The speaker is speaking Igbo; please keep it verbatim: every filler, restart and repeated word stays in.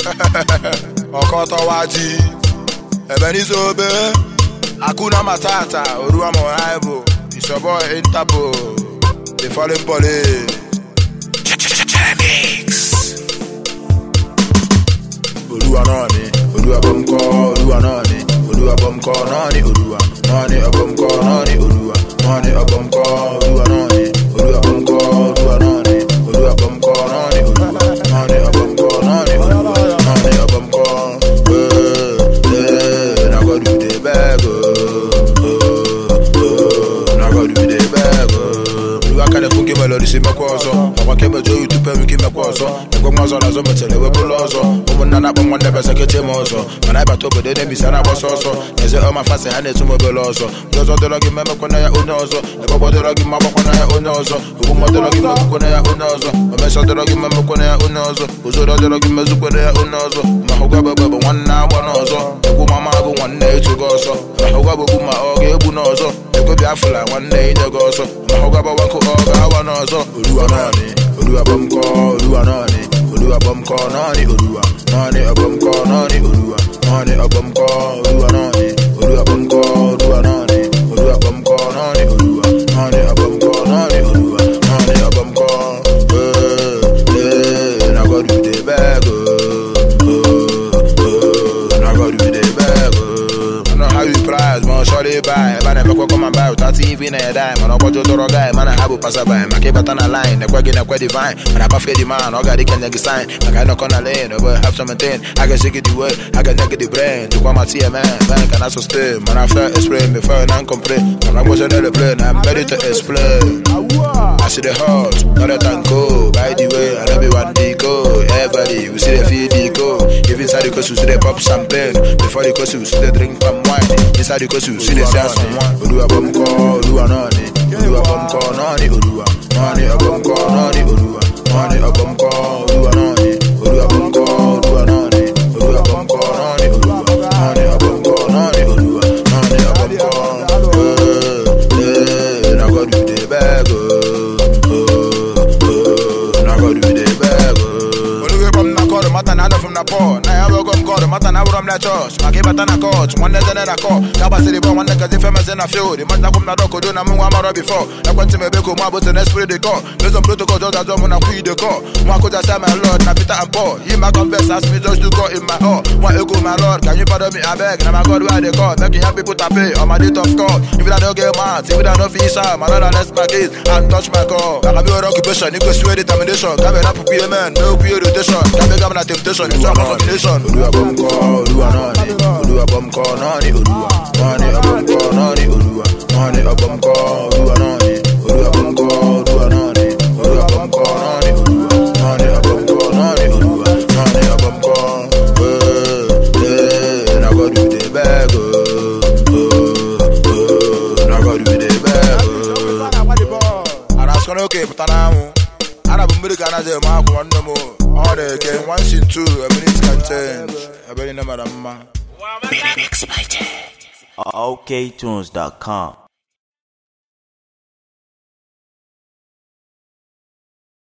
Okoto waji Ebenizobe Hakuna Matata Orua Moaibo. It's your boy Intabo, the fallen police. Orua nani, Orua bomko, Orua nani, Orua bomko nani, Orua nani abomko nani, Orua nani abomko, Orua nani, Orua bomko, Orua nani, Orua bomko nani, Orua nani abomko nani, Orua nani abomko. Eh, eh, na go do the bag. Kana funke melody si makwazo Awake mejo yutupe wiki makwazo Ngwa mwazo na zo metele webulozo Umuna na pamwande besa kete mozo Mana iba tobe dene misana wasoso Neze oma fase hane tumo belozo Yozo delogi meme kone ya unozo Ebo delogi mama kone ya unozo Ubumo delogi meme kone ya unozo Umesa delogi meme kone ya unozo Uzuro delogi mezu kone ya unozo Mahuga bebe wana wanozo Ebu mama agu wane itugoso Mahuga bubu maoge ebu nozo Eko biafula wane inegoso Mahuga ba wanko Oga wanozo Orua nani, Orua bomko, Orua nani, Orua bomko nani, Orua nani abomko nani, Orua nani abomko, Orua nani, Orua bomko, Orua nani, Orua bomko nani, Orua nani abomko nani, Orua nani abomko. Eh, eh, na go do the bag. Oh, na go do the bag. I know how you price, man, shorty buy. Man, never go come and buy without T V in a dime. Man, I watch your dog guy, man, I have a passer by. My cable on a line, the quaggy and quite divine. Man, I buff the man, I got the can neg sign. Like I knock on a lane, but have something. I can shake it the word, I can negative brain. To come at T M man, man, can I sustain? Man, I feel explain before I complain. Man, I'm watching the plane, I'm ready to explain. I see the heart, not a tanko. By the way, I love you one deco. Everybody, we see the feed deco. If inside the coast, we see the pop champagne. Before the coast, we see the drink from wine. Inside the coast, we see the sales from wine. Orua bomko, Orua nani, Orua bomko nani, Orua nani abomko nani, Orua nani abomko, Orua nani, Orua bomko, Orua nani, Orua bomko nani, Orua nani abomko nani, Orua nani abomko. Eh, eh, na go do the bag. Oh, na go do the bag. Oluwe bom na call, mata na from na po. Na ya go call, mata na from na church. Ma ke bata na court, one day na call. Kaba se the bon, one day cause famous in a field. The man na come na doko do na mu amaro before. Na kwenti me beko ma but na spray the call. There's some protocol just as when I quit the call. One could just say my lord, na Peter and Paul. He my confess as me just to go in my heart. One echo my lord, can you pardon me I beg? Na my God why they call, making happy people to pay on my date of call. If I don't get mad, if I don't finish out, my lord let's my case and touch my call. I can be your occupation, you can swear determination. Come and up P M N, no P rotation. Can be government temptation, it's all combination. Orua bomko, Orua nani, Orua bomko nani, Orua nani abomko nani, Orua nani abomko, Orua nani, Orua bomko, Orua nani, Orua bomko nani, Orua nani abomko nani, Orua nani abomko. Eh, eh, na go do the bag. Oh, oh, na go do the bag. And I was gonna okay, but now I have a million as a mark one no more. All the game, once in two, a minute can change. I bet you know, madam. Mix by J. O K tunes dot com